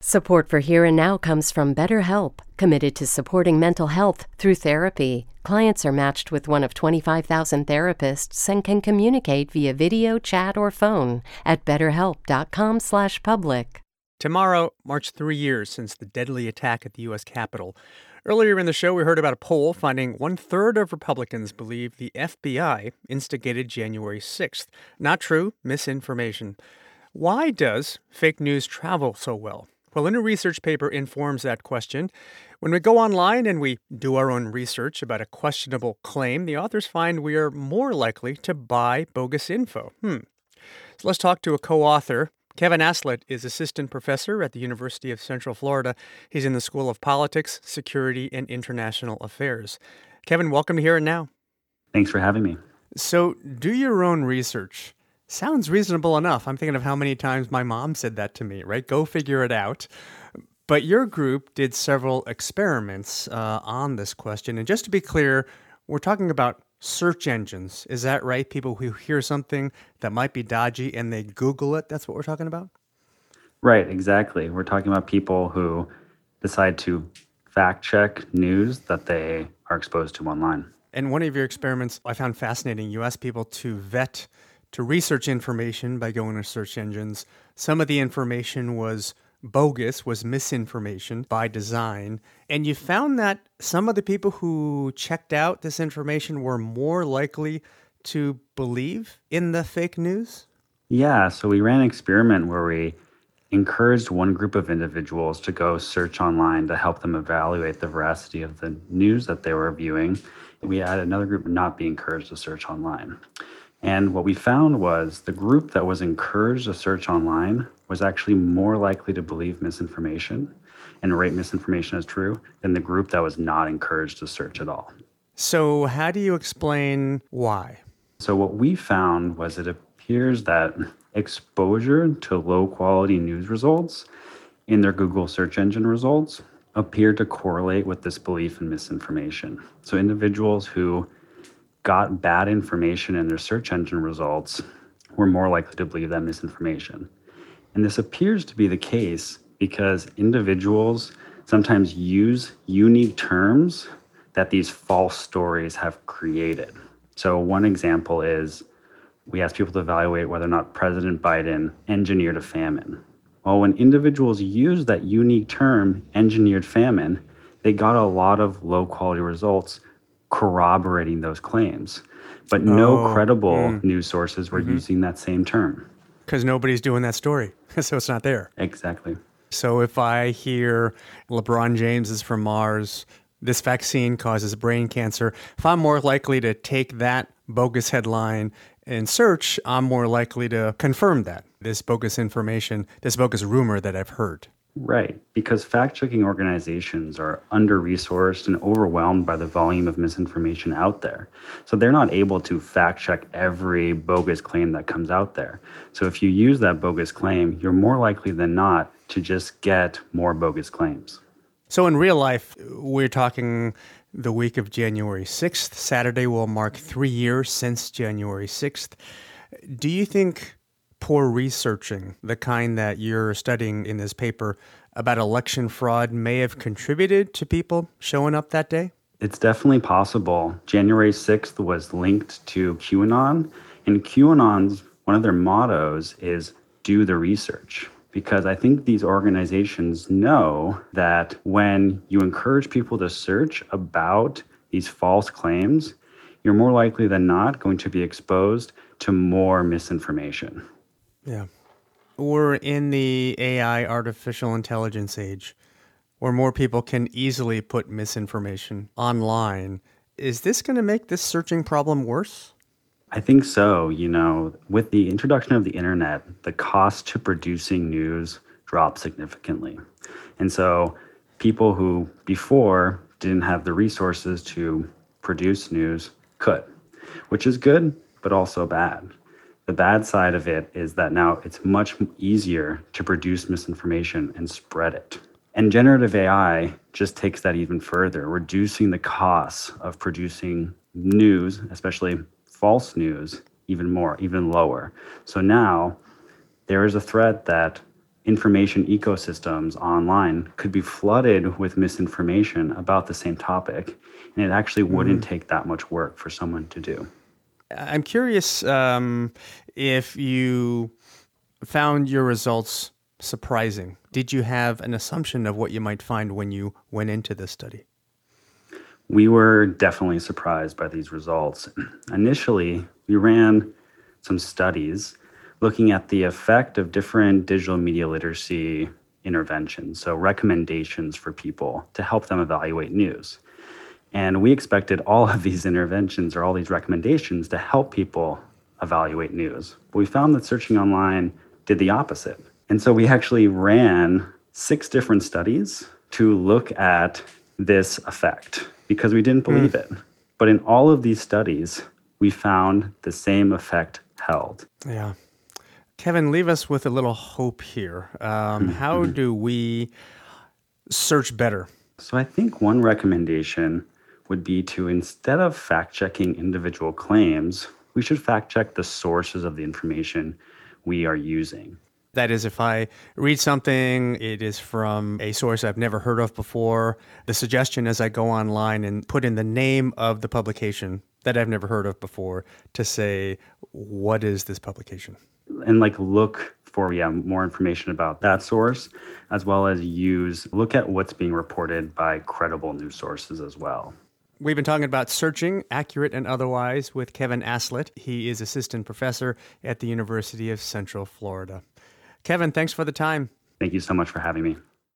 Support for Here and Now comes from BetterHelp, committed to supporting mental health through therapy. Clients are matched with one of 25,000 therapists and can communicate via video, chat, or phone at betterhelp.com/public. Tomorrow marks 3 years since the deadly attack at the U.S. Capitol. Earlier in the show, we heard about a poll finding 1/3 of Republicans believe the FBI instigated January 6th. Not true, misinformation. Why does fake news travel so well? Well, a new research paper informs that question. When we go online and we do our own research about a questionable claim, the authors find we are more likely to buy bogus info. So let's talk to a co-author. Kevin Aslett is assistant professor at the University of Central Florida. He's in the School of Politics, Security, and International Affairs. Kevin, welcome to Here and Now. Thanks for having me. So, do your own research. Sounds reasonable enough. I'm thinking of how many times my mom said that to me, right? Go figure it out. But your group did several experiments on this question. And just to be clear, we're talking about search engines. Is that right? People who hear something that might be dodgy and they Google it. That's what we're talking about? Right, exactly. We're talking about people who decide to fact check news that they are exposed to online. And one of your experiments I found fascinating. You asked people to research information by going to search engines. Some of the information was bogus, was misinformation by design. And you found that some of the people who checked out this information were more likely to believe in the fake news? Yeah, so we ran an experiment where we encouraged one group of individuals to go search online to help them evaluate the veracity of the news that they were viewing. We had another group not be encouraged to search online. And what we found was the group that was encouraged to search online was actually more likely to believe misinformation and rate misinformation as true than the group that was not encouraged to search at all. So how do you explain why? So what we found was it appears that exposure to low-quality news results in their Google search engine results appear to correlate with this belief in misinformation. So individuals who got bad information in their search engine results were more likely to believe that misinformation. And this appears to be the case because individuals sometimes use unique terms that these false stories have created. So one example is we asked people to evaluate whether or not President Biden engineered a famine. Well, when individuals use that unique term, engineered famine, they got a lot of low-quality results corroborating those claims. But no credible news sources were using that same term. Because nobody's doing that story, so it's not there. Exactly. So if I hear LeBron James is from Mars, this vaccine causes brain cancer, if I'm more likely to take that bogus headline and search, I'm more likely to confirm that, this bogus information, this bogus rumor that I've heard. Right, because fact-checking organizations are under-resourced and overwhelmed by the volume of misinformation out there. So they're not able to fact-check every bogus claim that comes out there. So if you use that bogus claim, you're more likely than not to just get more bogus claims. So in real life, we're talking the week of January 6th. Saturday will mark 3 years since January 6th. Do you think poor researching, the kind that you're studying in this paper about election fraud, may have contributed to people showing up that day? It's definitely possible. January 6th was linked to QAnon, and QAnon's, one of their mottos is do the research. Because I think these organizations know that when you encourage people to search about these false claims, you're more likely than not going to be exposed to more misinformation. Yeah. We're in the AI, artificial intelligence age, where more people can easily put misinformation online. Is this going to make this searching problem worse? I think so. With the introduction of the internet, the cost to producing news dropped significantly. And so people who before didn't have the resources to produce news could, which is good, but also bad. The bad side of it is that now it's much easier to produce misinformation and spread it. And generative AI just takes that even further, reducing the costs of producing news, especially false news, even lower. So now there is a threat that information ecosystems online could be flooded with misinformation about the same topic, and it actually wouldn't take that much work for someone to do. I'm curious if you found your results surprising. Did you have an assumption of what you might find when you went into this study? We were definitely surprised by these results. Initially, we ran some studies looking at the effect of different digital media literacy interventions, so recommendations for people to help them evaluate news. And we expected all of these interventions or all these recommendations to help people evaluate news. But we found that searching online did the opposite. And so we actually ran 6 different studies to look at this effect because we didn't believe it. But in all of these studies, we found the same effect held. Yeah. Kevin, leave us with a little hope here. How do we search better? So I think one recommendation would be to, instead of fact-checking individual claims, we should fact-check the sources of the information we are using. That is, if I read something, it is from a source I've never heard of before. The suggestion is I go online and put in the name of the publication that I've never heard of before to say, what is this publication? And look for more information about that source, as well as look at what's being reported by credible news sources as well. We've been talking about searching, accurate and otherwise, with Kevin Aslett. He is assistant professor at the University of Central Florida. Kevin, thanks for the time. Thank you so much for having me.